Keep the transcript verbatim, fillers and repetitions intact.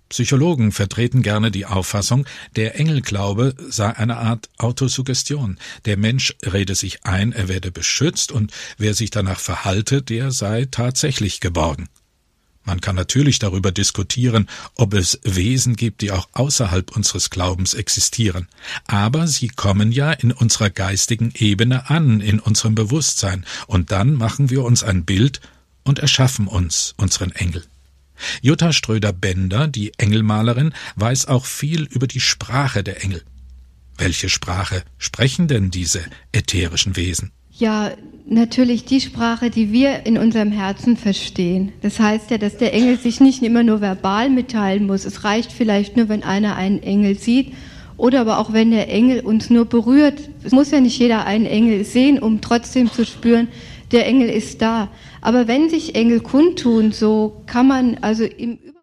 Psychologen vertreten gerne die Auffassung, der Engelglaube sei eine Art Autosuggestion. Der Mensch rede sich ein, er werde beschützt und wer sich danach verhalte, der sei tatsächlich geborgen. Man kann natürlich darüber diskutieren, ob es Wesen gibt, die auch außerhalb unseres Glaubens existieren. Aber sie kommen ja in unserer geistigen Ebene an, in unserem Bewusstsein, und dann machen wir uns ein Bild und erschaffen uns unseren Engel. Jutta Ströder-Bender, die Engelmalerin, weiß auch viel über die Sprache der Engel. Welche Sprache sprechen denn diese ätherischen Wesen? Ja, natürlich die Sprache, die wir in unserem Herzen verstehen. Das heißt ja, dass der Engel sich nicht immer nur verbal mitteilen muss. Es reicht vielleicht nur, wenn einer einen Engel sieht oder aber auch, wenn der Engel uns nur berührt. Es muss ja nicht jeder einen Engel sehen, um trotzdem zu spüren, der Engel ist da. Aber wenn sich Engel kundtun, so kann man also im